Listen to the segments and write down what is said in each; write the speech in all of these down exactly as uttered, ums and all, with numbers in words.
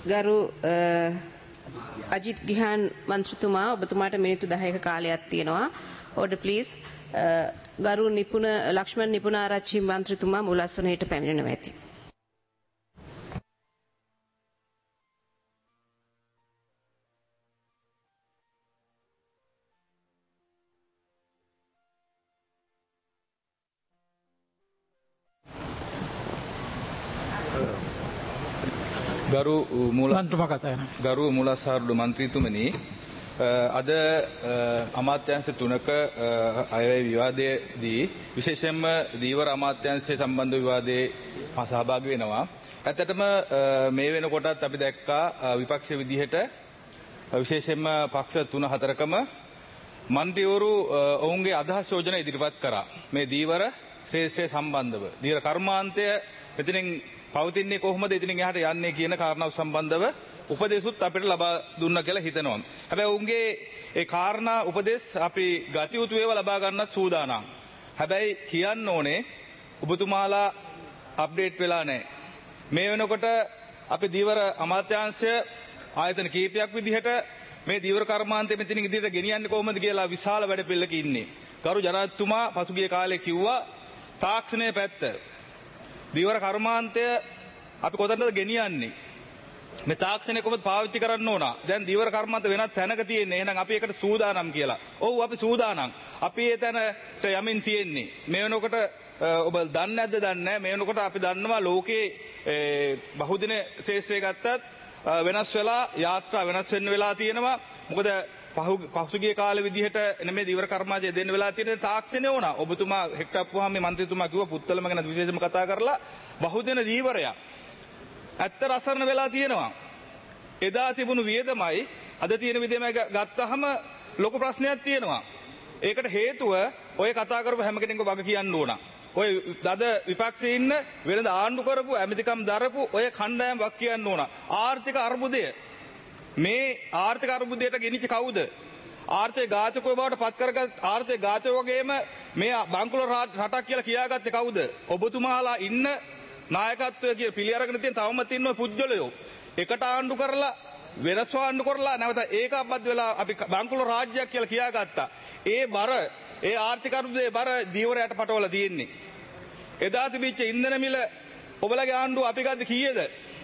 ගරු අජිත් ගිහාන් මන්ත්‍රීතුමා ඔබතුමාට මිනිත්තු දහයක කාලයක් තියෙනවා. Order please. ගරු නිපුණ ලක්ෂ්මන් නිපුණාරච්චි මන්ත්‍රීතුමා මුල් ආසනයට පැමිණෙනවා ඇති. ගරු ගරු මූලසාරදු මන්ත්‍රීතුමනි අද අමාත්‍යාංශ තුනක අයවැය විවාදයේදී විශේෂයෙන්ම දීවර අමාත්‍යාංශය සම්බන්ධ විවාදයේ මා සහභාගී වෙනවා. ඇත්තටම මේ වෙනකොටත් අපි දැක්කා විපක්ෂ විදිහට විශේෂයෙන්ම පක්ෂ තුන හතරකම මන්ත්‍රීවරු ඔවුන්ගේ අදහස් යෝජනා ඉදිරිපත් කරා. මේ දීවර ශ්‍රේෂ්ඨය සම්බන්ධව දීවර කර්මාන්තය මෙතනින් පවතින්නේ කොහොමද ඉතින් එහාට යන්නේ කියන කාරණාව සම්බන්ධව උපදේශුත් අපිට ලබා දුන්නා කියලා හිතනවා. හැබැයි උන්ගේ ඒ කාරණා උපදේශ අපි ගතියුතු ඒවා ලබා ගන්නත් සූදානම්. හැබැයි කියන්න ඕනේ ඔබතුමාලා අප්ඩේට් වෙලා නැහැ. මේ වෙනකොට අපි දීවර අමාත්‍යාංශය ආයතන කීපයක් විදිහට මේ දීවර කර්මාන්තය මෙතනින් ඉදිරියට ගෙනියන්නේ කොහොමද කියලා විශාල වැඩපිළිවෙලක ඉන්නේ. ගරු ජනාධිපතිතුමා පසුගිය කාලේ කිව්වා තාක්ෂණයේ පැත්ත දීවර කර්මාන්තය අපි කොතනද ගෙනියන්නේ? මේ තාක්ෂණය කොහොමද පාවිච්චි කරන්න ඕන? දැන් දීවර කර්මාන්ත වෙනත් තැනක තියෙන්නේ. එහෙනම් අපි ඒකට සූදානම් කියලා. ඔව් අපි සූදානම්. අපි ඒ තැනට යමින් තියෙන්නේ. මේ වෙනකොට ඔබ දන්නේ නැද්ද දන්නේ නැහැ. මේ වෙනකොට අපි දන්නවා ලෝකේ බහුදින ශේෂ්ත්‍රය ගත්තත් වෙනස් වෙලා යාත්‍රා වෙනස් වෙන්න වෙලා තියෙනවා. මොකද පහුගිය කාලේ විදිහට නෙමෙයි දීවර කර්මාන්තය දෙන්න වෙලා තියෙන තාක්ෂණය ඕන. ඔබතුමා හෙක්ටප්පුවාම මේ මන්ත්‍රීතුමා කිව්වා පුත්තලම ගැන විශේෂම කතා කරලා බහුදින දීවරයක් ඇත්ත රසරණ වෙලා තියෙනවා. එදා තිබුණු වියදමයි අද තියෙන වියදමයි ගත්තාම ලොකු ප්‍රශ්නයක් තියෙනවා. ඒකට හේතුව ඔය කතා කරපු හැම කෙනෙක්ම වග කියන්න ඕන. ඔය දද විපක්ෂයේ ඉන්න වෙනද ආණ්ඩු කරපු ඇමතිකම් දරපු ඔය කණ්ඩායම් වක් කියන්න ඕන. ආර්ථික අර්බුදය මේ ආර්ථික අර්බුදයට ගෙනිච්ච කවුද? ආර්ථික ඝාතකයෝ බවට පත් කරගත් ආර්ථික ඝාතකයෝ වගේම මේ බංකුල රටක් කියලා කියාගත්තේ කවුද? ඔබතුමාලා ඉන්න නායකත්වය කියලා පිළි අරගෙන තියෙන තවමත් ඉන්න ඔය පුජ්‍යලයෝ එකට ආණ්ඩු කරලා වෙනස් ආණ්ඩු කරලා නැවත ඒකාබද්ධ වෙලා අපි බංකුල රාජ්‍යයක් කියලා කියාගත්තා. ඒ බර ඒ ආර්ථික අර්බුදයේ බර දීවරයට පටවලා තියෙන්නේ. එදා තිබිච්ච ඉන්ධන මිල ඔබලගේ ආණ්ඩුව අපි ගත්ත කීයද?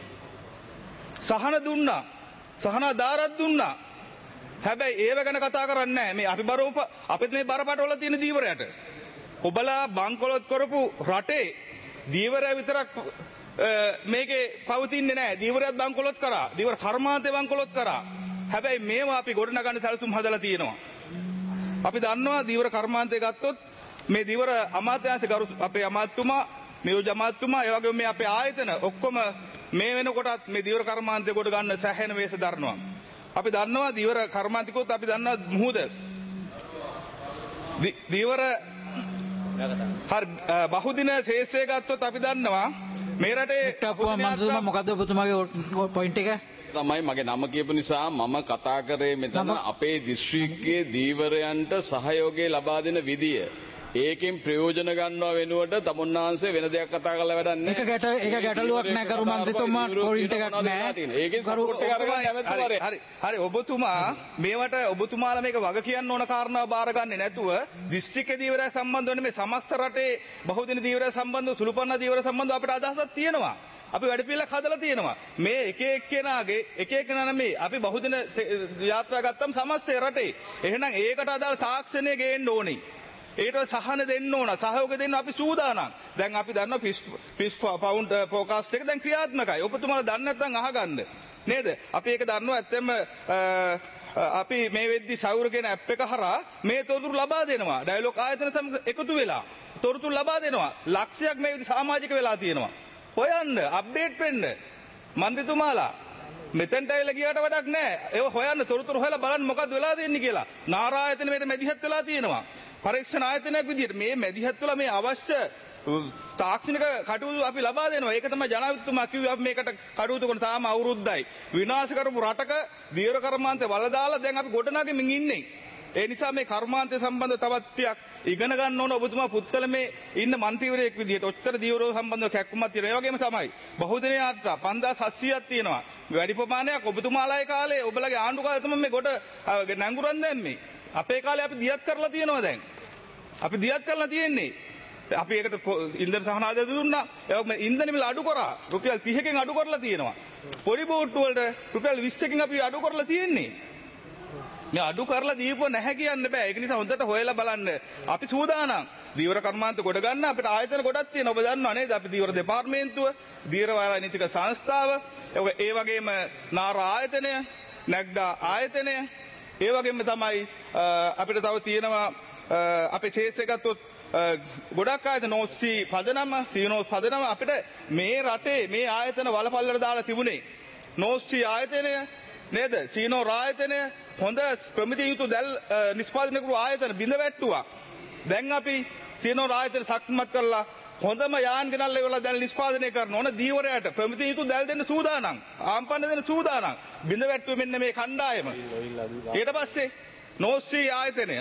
සහන දුන්නා. සහන ආධාරත් දුන්නා. හැබැයි ඒව ගැන කතා කරන්නේ නැහැ. මේ අපි බර උප අපිත් මේ බර පටවලා තියෙන දීවරයට. ඔබලා බංකොලොත් කරපු රටේ දීවරය විතරක් මේකේ පවතින්නේ නැහැ. දීවරයත් බංකොලොත් කරා. දීවර කර්මාන්තේ බංකොලොත් කරා. හැබැයි මේවා අපි ගොඩනගන්න සැලසුම් හදලා තියෙනවා. අපි දන්නවා දීවර කර්මාන්තය ගත්තොත් මේ දීවර අමාත්‍යාංශ ගරු අපේ අමාත්‍යතුමා නියෝජ්‍ය අමාත්‍යතුමා ඒ වගේම මේ අපේ ආයතන ඔක්කොම මේ වෙනකොටත් මේ දීවර කර්මාන්තය කොට ගන්න සැහැණ වේස දරනවා. අපි දන්නවා දීවර කර්මාන්තිකෝත් අපි දන්නවා මුහුද දීවර හරි බහුදින ශේෂ්ත්‍රය ගත්තොත් අපි දන්නවා මේ රටේ ටප්පුවා මන්ත්‍රීතුමා මොකද්ද ඔබතුමාගේ පොයින්ට් එක? තමයි මගේ නම කියපු නිසා මම කතා කරේ මෙතන අපේ දිස්ත්‍රික්කයේ දීවරයන්ට සහයෝගය ලබා දෙන විදිය. ඒකෙන් ප්‍රයෝජන ගන්නවා වෙනුවට තමුන්නාන්සේ වෙන දෙයක් කතා කරලා වැඩක් නැහැ. ඒක ගැට ඒක ගැටලුවක් නැහැ කරු මන්ත්‍රීතුමා පොයින්ට් එකක් නැහැ. ඒකෙන් සපෝට් එක අරගෙන යමෙතුමාරේ. හරි හරි ඔබතුමා මේවට ඔබතුමාලා මේක වග කියන්න ඕන කාරණාව බාරගන්නේ නැතුව දිස්ත්‍රික්ක දීවරය සම්බන්ධව මේ සමස්ත රටේ බහුදින දීවරය සම්බන්ධව සුළුපන්න දීවරය සම්බන්ධව අපිට අදහසක් තියෙනවා. අපි වැඩ පිළිලක් හදලා තියෙනවා. මේ එක එක්කෙනාගේ එක එක්කෙනා නෙමෙයි අපි බහුදින යාත්‍රා ගත්තම සමස්ත රටේ. එහෙනම් ඒකට අදාළ තාක්ෂණය ගේන්න ඕනේ. ඒට සහන දෙන්න ඕන සහයෝගය දෙන්න අපි සූදානම්. දැන් අපි දන්නවා පිස් පිස් පවුන්ඩ් ෆෝකාස්ට් එක දැන් ක්‍රියාත්මකයි. ඔබතුමාලා දන්නේ නැත්නම් අහගන්න. නේද? අපි ඒක දන්නවා ඇත්තෙම අපි මේ වෙද්දි සවුර කියන ඇප් එක හරහා මේ තොරතුරු ලබා දෙනවා. ඩයලොග් ආයතන සමග එකතු වෙලා තොරතුරු ලබා දෙනවා. ලක්ෂයක් මේ වෙද්දි සමාජික වෙලා තියෙනවා. හොයන්න අප්ඩේට් වෙන්න. මන්ත්‍රීතුමාලා මෙතෙන්ට ඇවිල්ලා ගියාට වැඩක් නැහැ. ඒව හොයන්න තොරතුරු හොයලා බලන්න මොකද්ද වෙලා තියෙන්නේ කියලා. නාරායතන මේක මැදිහත් වෙලා තියෙනවා. පරීක්ෂණ ආයතනයක් විදිහට මේ මැදිහත් වෙලා මේ අවශ්‍ය තාක්ෂණික කටයුතු අපි ලබා දෙනවා. ඒක තමයි ජනාධිපතිතුමා කිව්වේ අපි මේකට කටයුතු කරන තාම අවුරුද්දයි. විනාශ කරපු රටක දීවර කර්මාන්තේ වල දාලා දැන් අපි ගොඩනගමින් ඉන්නේ. ඒ නිසා මේ කර්මාන්තය සම්බන්ධව තවත් ටිකක් ඉගෙන ගන්න ඕන ඔබතුමා පුත්තල මේ ඉන්න മന്ത്രിවරයෙක් විදිහට ඔච්චර දීවරව සම්බන්ධව කැක්කුමක් තියෙනවා. ඒ වගේම තමයි බහුදින යාත්‍රා පන්දාස් හත්සියයක් තියෙනවා. වැඩි ප්‍රමාණයක් ඔබතුමාලාගේ කාලේ ඔබලගේ ආණ්ඩු කාලේ තමයි මේ කොට නැංගුරන් දැම්මේ. අපේ කාලේ අපි දියත් කරලා තියෙනවා දැන්. අපි දියත් කරලා තියෙන්නේ. අපි ඒකට ඉන්ධන සහන ආදාය දුන්නා. ඒ වගේම ඉන්ධන මිල අඩු කරා. රුපියල් තිහකින් අඩු කරලා තියෙනවා. පොඩි බෝට්ටු වලට රුපියල් විස්සකින් අපි අඩු කරලා තියෙන්නේ. මේ අඩු කරලා දීපුව නැහැ කියන්න බෑ. ඒක නිසා හොඳට හොයලා බලන්න. අපි සූදානම්. දීවර කර්මාන්ත ගොඩ ගන්න අපිට ආයතන ගොඩක් තියෙනවා. ඔබ දන්නවා නේද? අපි දීවර දෙපාර්තමේන්තුව, දීවර වාරාණීතික සංස්ථාව, ඒ වගේම නාර ආයතනය, නැග්ඩා ආයතනය, ඒ වගේම තමයි අපිට තව තියෙනවා අපේ ශේෂය ගත්තොත් ගොඩක් ආයතන නෝස්සී පදනම, සීනෝස් පදනම අපිට මේ රටේ මේ ආයතන වලපල්ලට දාලා තිබුණේ. නෝස්සී ආයතනය නේද? සීනෝ ආයතනය හොඳ ප්‍රමිතිය යුතු දැල් නිෂ්පාදනය කරු ආයතන බිඳ වැට්ටුවා. දැන් අපි සීනෝ ආයතන ශක්තිමත් කරලා හොඳම යාන් ගෙනල්ලා ඒවල දැල් නිෂ්පාදනය කරන ඕන දීවරයට ප්‍රමිතිය යුතු දැල් දෙන්න සූදානම්. ආම්පන්න දෙන්න සූදානම්. බිඳ වැට්ටුවේ මෙන්න මේ කණ්ඩායම. ඊට පස්සේ නෝස්සී ආයතනය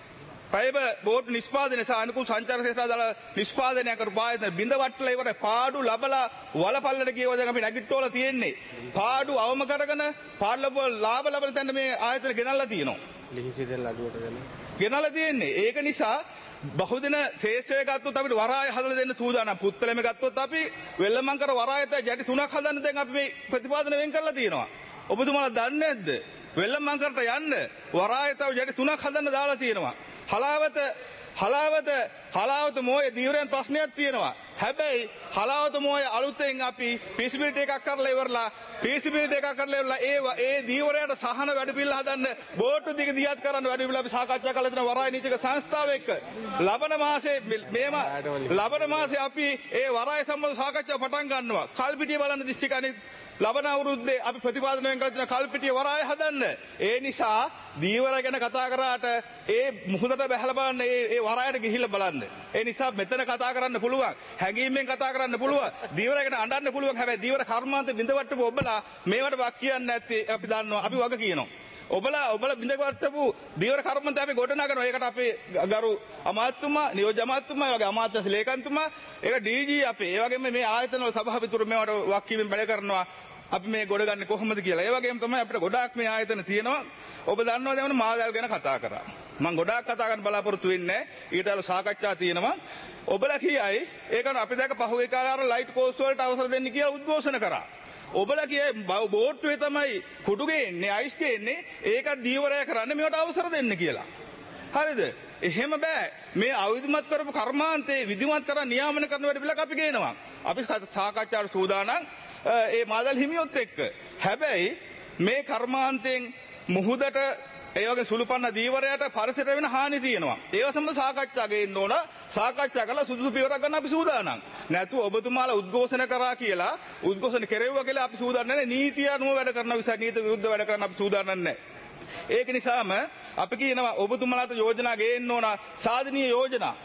පයිබ බෝඩ් නිෂ්පාදනය සහ අනුකූල සංචාර ශේෂ්ත්‍ර දාලා නිෂ්පාදනය කරපු ආයතන බිඳ වට්ටලා ඉවර පාඩු ලබලා වලපල්ලට ගියව දැන් අපි නැගිට්ටෝල තියෙන්නේ. පාඩු අවම කරගෙන පාඩු ලාභ ලබන තැන මේ ආයතන ගෙනල්ලා තියෙනවා. ලිහිසි දෙල් අඩුවට ගෙන. ගෙනල්ලා තියෙන්නේ. ඒක නිසා බහුදින ශේෂ්ත්‍රය ගත්තොත් අපිට වරාය හදලා දෙන්න සූදානම්. පුත්තලෙම ගත්තොත් අපි වෙල්ලමංකර වරායත යටි තුනක් හදන්න දැන් අපි මේ ප්‍රතිපාදන වෙන් කරලා තියෙනවා. ඔබතුමාලා දන්නේ නැද්ද? වෙල්ලමංකරට යන්න වරායතව යටි තුනක් හදන්න දාලා තියෙනවා. හලාවත හලාවත හලාවත මොයේ දීවරයන් ප්‍රශ්නයක් තියෙනවා. හැබැයි හලාවත මොයේ අලුතෙන් අපි පිසිබිලිටි එකක් කරලා ඉවරලා පිසිබිලිටි එකක් කරලා ඉවරලා ඒ ඒ දීවරයට සහන වැඩ පිළිවෙල හදන්න බෝට්ටු දිග දියත් කරන්න වැඩ පිළිවෙල අපි සාකච්ඡා කරලා තියෙන වරාය නීතික සංස්ථාව එක්ක ලබන මාසේ මේම ලබන මාසේ අපි ඒ වරාය සම්බන්ධ සාකච්ඡාව පටන් ගන්නවා. කල්පිටිය බලන්න දිස්ත්‍රික්ක අනිත් ලබන අවුරුද්දේ අපි ප්‍රතිපාදනයෙන් කරලා තියෙන කල්පිටිය වරාය හදන්න. ඒ නිසා දීවර ගැන කතා කරාට ඒ මුහුදට බැහැලා බලන්න ඒ ඒ වරායට ගිහිල්ලා බලන්න. ඒ නිසා මෙතන කතා කරන්න පුළුවන්. හැඟීමෙන් කතා කරන්න පුළුවන්. දීවර ගැන අඬන්න පුළුවන්. හැබැයි දීවර කර්මාන්ත බිඳවට්ටපු ඔබලා මේවට වක් කියන්නේ නැත්තේ අපි දන්නවා. අපි වග කියනවා. ඔබලා ඔබලා බිඳවට්ටපු දීවර කර්මාන්ත අපි ගොඩනගනවා. ඒකට අපේ ගරු අමාත්‍යතුමා, නියෝජ්‍ය අමාත්‍යතුමා, ඒ වගේ අමාත්‍ය ලේකම්තුමා, ඒක ඩීජී අපේ. ඒ වගේම මේ ආයතනවල සභාපතිතුරු මේවට වක් කීමෙන් වැඩ කරනවා. අපි මේ ගොඩ ගන්න කොහොමද කියලා. ඒ වගේම තමයි අපිට ගොඩාක් මේ ආයතන තියෙනවා. ඔබ දන්නවා දැන් මාදල් ගැන කතා කරා. මම ගොඩාක් කතා කරන්න බලාපොරොත්තු වෙන්නේ නැහැ. ඊට අලු සාකච්ඡා තියෙනවා. ඔබලා කියයි ඒක අපි දැක පහුගිය කාලේ අර ලයිට් කෝස් වලට අවසර දෙන්න කියලා උද්ඝෝෂණ කරා. ඔබලා කියයි බෝට්ටුවේ තමයි කුඩු ගේන්නේ, අයිස් ගේන්නේ. ඒකත් දීවරය කරන්නේ මේවට අවසර දෙන්න කියලා. හරිද? එහෙම බෑ. මේ අවිධිමත් කරපු කර්මාන්තේ විධිමත් කරලා නියාමන කරන වැඩ පිළිවෙලක් අපි ගේනවා. අපි සාකච්ඡාවට සූදානම් ඒ මාදල් හිමියොත් එක්ක. හැබැයි මේ කර්මාන්තයෙන් මුහුදට ඒ වගේ සුළුපන්න දීවරයට පරිසරයට වෙන හානි තියෙනවා. ඒව තමයි සාකච්ඡා ගේන්න ඕන. සාකච්ඡා කරලා සුදුසු පියවරක් ගන්න අපි සූදානම්. නැතුව ඔබතුමාලා උද්ඝෝෂණ කරා කියලා උද්ඝෝෂණ කෙරෙව්වා කියලා අපි සූදානම් නැහැ. නීතිය අනුව වැඩ කරන විසයි නීති විරුද්ධ වැඩ කරන්න අපි සූදානම් නැහැ. ඒක නිසාම අපි කියනවා ඔබතුමාලාට යෝජනා ගේන්න ඕන සාධනීය යෝජනා.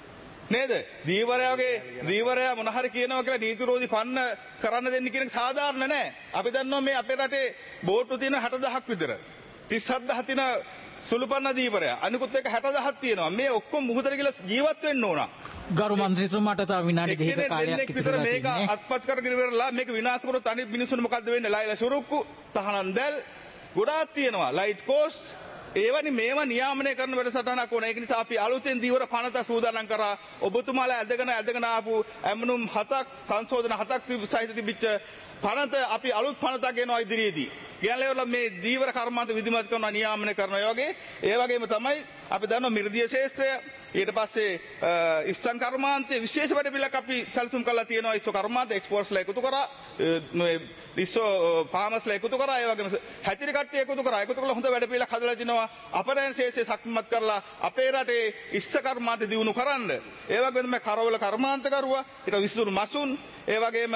නේද? දීවරයාගේ දීවරයා මොන හරි කියනවා කියලා නීති විරෝධී පන්න කරන්න දෙන්න කියන එක සාධාරණ නෑ. අපි දන්නවා මේ අපේ රටේ බෝට්ටු තියෙන හැට දහයක් විතර. තිස් හත් තියෙන සුළුපන්න දීවරයා. අනිකුත් එක හැට දහයක් තියෙනවා. මේ ඔක්කොම මුහුදට ගිහලා ජීවත් වෙන්න ඕන. ගරු මන්ත්‍රීතුමාට තව විනාඩි දෙකක කාලයක් විතර මේක අත්පත් කරගෙන ඉවරලා මේක විනාශ කරොත් අනිත් මිනිස්සුන්ට මොකද්ද වෙන්නේ? ලයිලා සුරුක්කු, තහනම් දැල් ගොඩාක් තියෙනවා. ලයිට් කෝස්ට් ඒවනි මේවා නියාමනය කරන වැඩසටහනක් ඕන. ඒක නිසා අපි අලුතෙන් දීවර පනත සූදානම් කරා. ඔබතුමාලා ඇදගෙන ඇදගෙන ආපු ඇමනුම් හතක් සංශෝධන හතක් සහිත තිබිච්ච පනත අපි අලුත් පනතක් ගෙනවා ඉදිරියේදී. ගෙනල්ලා මේ දීවර කර්මාන්ත විධිමත් කරනවා, නියාමනය කරනවා. ඒ වගේ ඒ වගේම තමයි අපි දන්නවා මිර්ධීය ශේෂ්ත්‍රය, ඊට පස්සේ ඉස්සන් කර්මාන්තයේ විශේෂ වැඩ පිළිලක් අපි සැලසුම් කරලා තියෙනවා. ඉස්සෝ කර්මාන්ත එක්ස්පෝර්ට්ස්ලා එකතු කරා, මේ ඉස්සෝ පාමස්ලා එකතු කරා, ඒ වගේම හැතිරි කට්ටිය එකතු කරා. එකතු කරලා හොඳ වැඩ පිළිලක් හදලා තිනවා. අපරායන ශේෂ්ත්‍රය ශක්තිමත් කරලා අපේ රටේ ඉස්ස කර්මාන්ත දියුණු කරන්න. ඒ වගේම මේ කරවල කර්මාන්ත කරුවා, ඊට විසුණු මසුන්, ඒ වගේම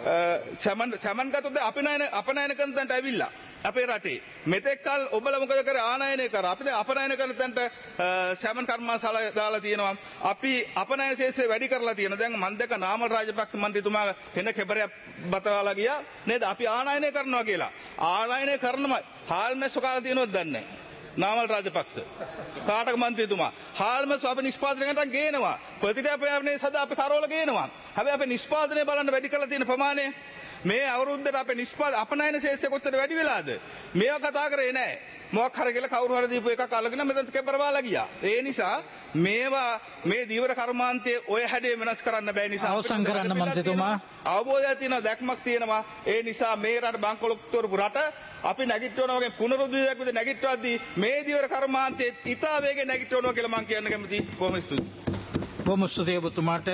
සමන් සමන් ගතොත් අපනයන අපනයන කරන තැනට ඇවිල්ලා අපේ රටේ මෙතෙක් කල ඔබලා මොකද කරේ? ආනයනය කරා. අපි දැන් අපනයන කරන තැනට සමන් කර්මාන්තශාල දාලා තියෙනවා. අපි අපනයන ශේෂ්ත්‍රය වැඩි කරලා තියෙනවා. දැන් මන් දැක නාමල් රාජපක්ෂ මන්ත්‍රීතුමා වෙන කෙබරයක් බතවාලා ගියා නේද? අපි ආනයනය කරනවා කියලා. ආනයනය කරනම හාල් මැස්සෝ කාලා තියෙනවද දන්නේ නැහැ. නාමල් රාජපක්ෂ කාටක මන්ත්‍රීතුමා හාල්මස් අපි නිෂ්පාදනයකට ගේනවා ප්‍රතිරූපණයේ සදා අපි කරවල ගේනවා හැබැයි අපි නිෂ්පාදනය බලන්න වැඩි කරලා තියෙන ප්‍රමාණය මේ අවුරුද්දට අපේ නිෂ්පාදන අපනයන ශේෂ්‍ය කොච්චර වැඩි වෙලාද මේවා කතා කරේ නැහැ මොකක් හරි කියලා කවුරු හරි දීපු එකක් අල්ලගෙන මෙතන කෙබරවාලා ගියා ඒ නිසා මේවා මේ දීවර කර්මාන්තයේ ඔය හැඩේ වෙනස් කරන්න බෑ නිසා අවසන් කරන්න මන්ත්‍රීතුමා අවබෝධයක් තියෙනවා දැක්මක් තියෙනවා ඒ නිසා මේ රට බංකොලොත්තු කරපු රට අපි නැගිටවනවා වගේ පුනරුද්දීයක් විදිහට නැගිටවද්දී මේ දීවර කර්මාන්තයේ ඉතා වේගෙන් නැගිටවනවා කියලා මම කියන්න කැමතියි කොහොම ස්තුතියි බොහොම ස්තුතියි ඔබතුමාට